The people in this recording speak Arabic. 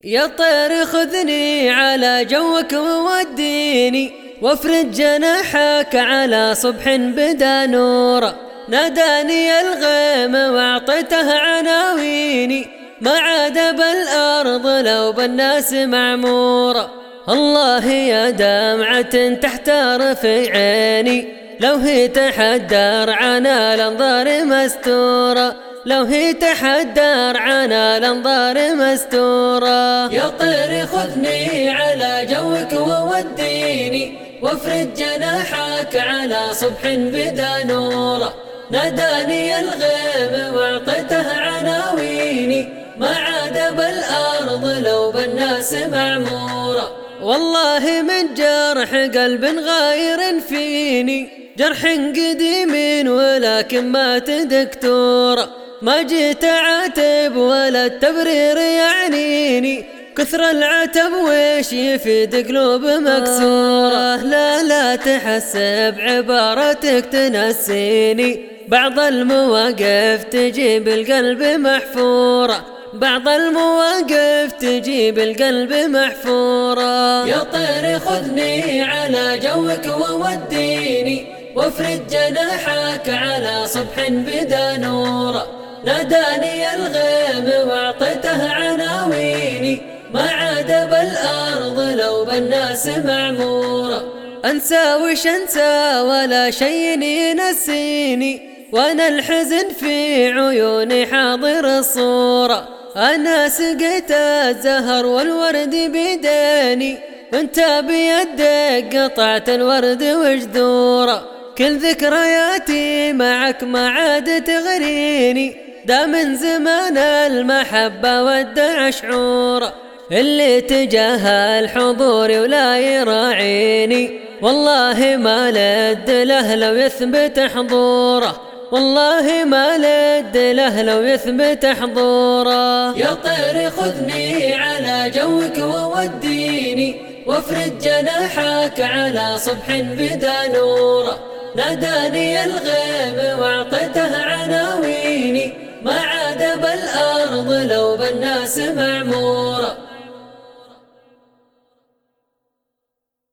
يا طير خذني على جوك ووديني، وافرد جناحك على صبح بدا نورا. ناداني الغيم واعطيته عناويني، ما عاد بالارض لو بالناس معمورة. الله يا دمعة تحتار في عيني، لو هي تحدر عنا الانظار مستورة، لو هي تحدر عنا الانظار مستورة. يا طير خذني على جوك ووديني، وافرد جناحك على صبح بدا نورا. ناداني الغيم واعطيته عناويني، ما عاد بالارض لو بالناس معمورة. والله من جرح قلب غاير فيني، جرح قديم ولكن مات دكتورة. ما جيت اعاتب ولا التبرير يعنيني، كثر العتب ويش يفيد قلوب مكسورة. لا تحسب عبارتك تنسيني، بعض المواقف تجيب القلب محفورة، بعض المواقف تجيب القلب محفورة. يا طير خذني على جوك ووديني، وافرد جناحك على صبح بدا نورا. ناداني الغيم واعطيته عناويني، ما عاد بالارض لو بالناس معمورة. انسى وش انسى ولا شيء ينسيني، وانا الحزن في عيوني حاضر الصورة. انا سقيت الزهر والورد بيديني، وانت بيدك قطعت الورد وجذوره. كل ذكرياتي معك ما عاد تغريني، دا من زمان المحبة ودع شعوره. اللي تجاهل حضوري ولا يراعيني، والله ما لد له لو يثبت حضوره، والله ما لد له لو يثبت حضوره. يا طير خذني على جوك ووديني، وافرد جناحك على صبح بدا نورا. ناداني الغيم واعطيته عناويني، ما عاد بالارض لو بالناس معمورة.